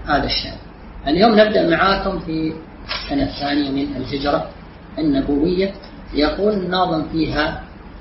هذا الشأن. اليوم نبدأ معاكم في السنة الثانية من الهجرة النبوية. يقول الناظم فيها: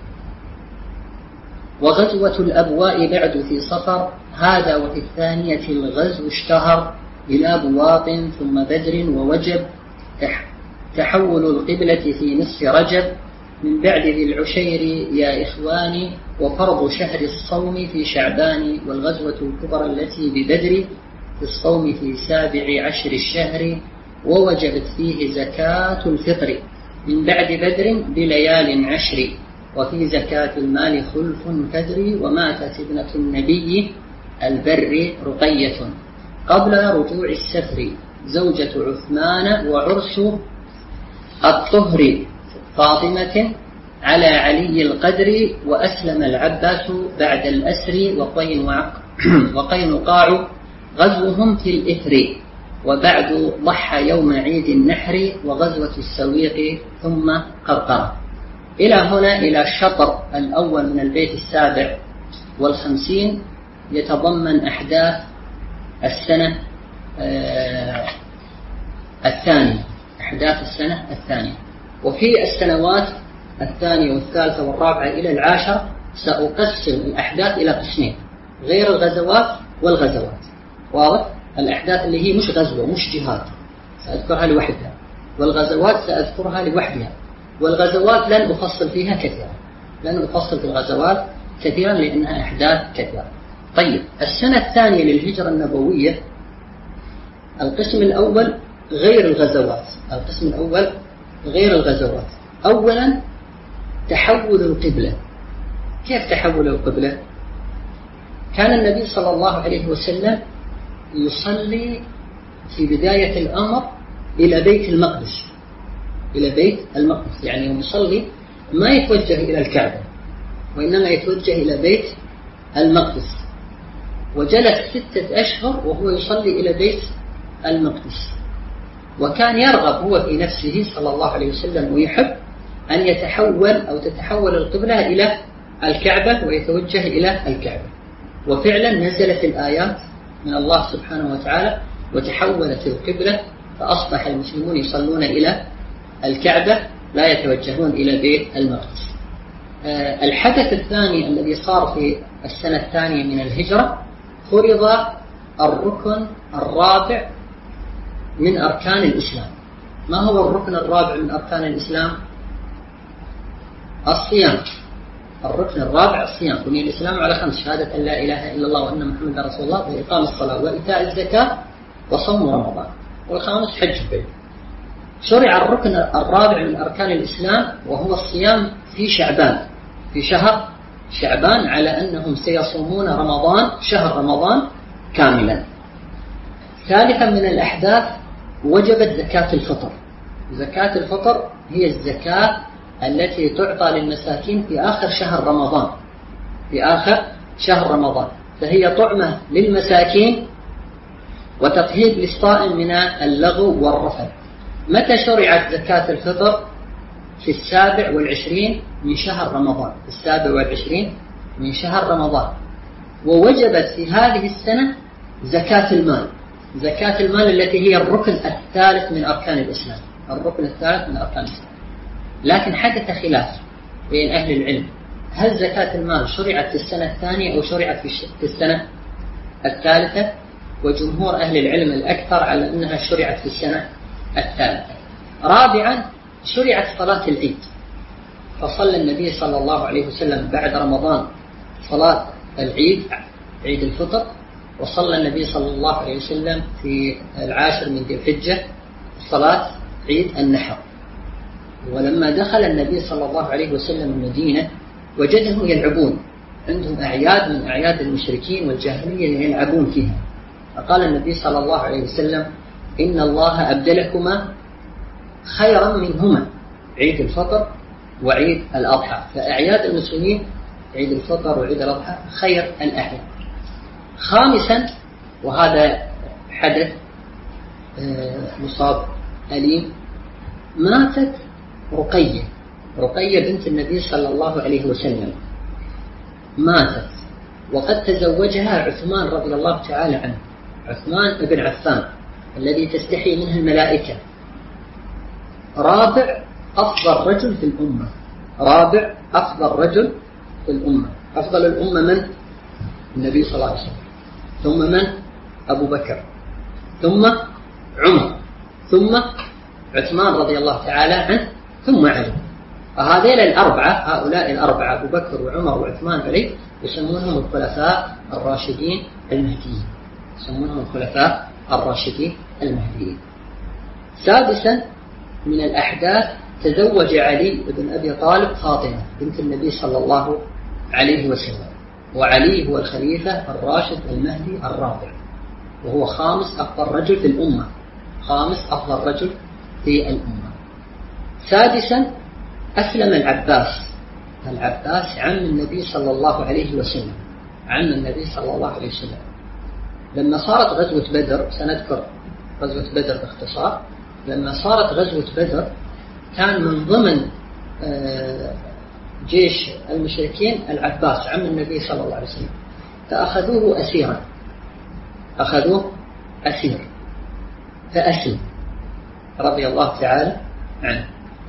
وغزوة الأبواء بعد في صفر، هذا وفي الثانية الغزو اشتهر، إلى بواط ثم بدر ووجب، تحول القبلة في نصف رجب، من بعد ذي العشير يا إخواني، وفرض شهر الصوم في شعبان، والغزوة الكبرى التي ببدر في الصوم في 17 الشهر، ووجبت فيه زكاة الفطر من بعد بدر بليال 10، وفي زكاة المال خلف فدري، وماتت ابنة النبي البر رقية قبل رجوع السفر، زوجة عثمان، وعرس الطهر فاطمة على علي القدر، وأسلم العباس بعد الأسر، وقينقاع غزوهم في الإثر، وبعد ضحى يوم عيد النحر، وغزوة السويق ثم قرقرة. إلى هنا، إلى الشطر الأول من البيت 57 يتضمن أحداث السنة الثانية، أحداث السنة الثانية. وفي السنوات الثانية والثالثة والرابعة إلى 10 سأقسم الأحداث إلى قسمين: غير الغزوات والغزوات. واضح؟ الأحداث اللي هي مش غزوة مش جهاد سأذكرها لوحدها، والغزوات سأذكرها لوحدها. والغزوات لن أفصل فيها كثيرا، لن أفصل في الغزوات كثيرا لأنها أحداث كثيرة. طيب، السنة الثانية للهجرة النبوية القسم الأول غير الغزوات. القسم الأول غير الغزوات. أولا تحول القبلة. كيف تحول القبلة؟ كان النبي صلى الله عليه وسلم يصلي في بداية الأمر إلى بيت المقدس، إلى بيت المقدس، يعني يوم يصلي ما يتوجه إلى الكعبة وإنما يتوجه إلى بيت المقدس، وجلس 6 أشهر وهو يصلي إلى بيت المقدس. وكان يرغب هو في نفسه صلى الله عليه وسلم ويحب أن يتحول أو تتحول القبلة إلى الكعبة ويتوجه إلى الكعبة. وفعلا نزلت الآيات من الله سبحانه وتعالى وتحولت القبلة، فأصبح المسلمون يصلون إلى الكعبة لا يتوجهون إلى بيت المقدس. الحدث الثاني الذي صار في السنة الثانية من الهجرة، فرض الركن الرابع من أركان الإسلام. ما هو الركن الرابع من أركان الإسلام؟ الصيام. الركن الرابع الصيام. بني الإسلام على 5: شهادة أن لا إله إلا الله وأن محمدا رسول الله، وإقام الصلاة، وإيتاء الزكاة، وصوم رمضان. والخامس حج البيت. شرع الركن الرابع من أركان الإسلام وهو الصيام في شعبان، في شهر شعبان، على أنهم سيصومون رمضان، شهر رمضان كاملا. ثالثا من الأحداث وجبت زكاة الفطر. زكاة الفطر هي الزكاة التي تعطى للمساكين في آخر شهر رمضان، في آخر شهر رمضان، فهي طعمة للمساكين وتطهير للصائم من اللغو والرفث. متى شرعت زكاة الفطر؟ في 27 من شهر رمضان، في 27 من شهر رمضان. ووجبت في هذه السنة زكاة المال. زكاة المال التي هي الركن الثالث من أركان الإسلام، الركن الثالث من أركان الإسلام. لكن حدث خلاف بين أهل العلم: هل زكاة المال شرعت في السنة الثانية أو شرعت في السنة الثالثة؟ وجمهور أهل العلم الأكثر على أنها شرعت في السنة الثالثة. رابعا شرعت صلاة العيد، فصلى النبي صلى الله عليه وسلم بعد رمضان صلاة العيد، عيد الفطر، وصلى النبي صلى الله عليه وسلم في 10 من ذي الحجة صلاة عيد النحر. ولما دخل النبي صلى الله عليه وسلم المدينة وجدهم يلعبون، عندهم أعياد من أعياد المشركين والجاهلية يلعبون فيها، فقال النبي صلى الله عليه وسلم: إن الله أبدلكما خيرا منهما، عيد الفطر وعيد الأضحى. فأعياد المسلمين عيد الفطر وعيد الأضحى خير الأعياد. خامسا، وهذا حدث مصاب أليم، ماتت رقية بنت النبي صلى الله عليه وسلم، ماتت وقد تزوجها عثمان رضي الله تعالى عنه. عثمان بن عفان الذي تستحي منه الملائكة، رابع أفضل رجل في الأمة، رابع أفضل رجل في الأمة. أفضل الأمة من؟ النبي صلى الله عليه وسلم، ثم من؟ أبو بكر، ثم عمر، ثم عثمان رضي الله تعالى عنه، ثم علي. فهذين الأربعة، هؤلاء الأربعة أبو بكر وعمر وعثمان وعلي يسمونهم الخلفاء الراشدين المهديين، يسمونهم الخلفاء الراشدين المهديين. سادسا من الأحداث تزوج علي بن أبي طالب فاطمة بنت النبي صلى الله عليه وسلم، وعلي هو الخليفة الراشد المهدي الرابع، وهو خامس أفضل رجل في الأمة، خامس أفضل رجل في الأمة. سادسا أسلم العباس، العباس عم النبي صلى الله عليه وسلم، عم النبي صلى الله عليه وسلم. لما صارت غزوة بدر، سنذكر غزوة بدر باختصار. لما صارت غزوة بدر كان من ضمن جيش المشركين العباس عم النبي صلى الله عليه وسلم، فأخذوه أسيرا، أخذوه أسير، فأسلم رضي الله تعالى عنه.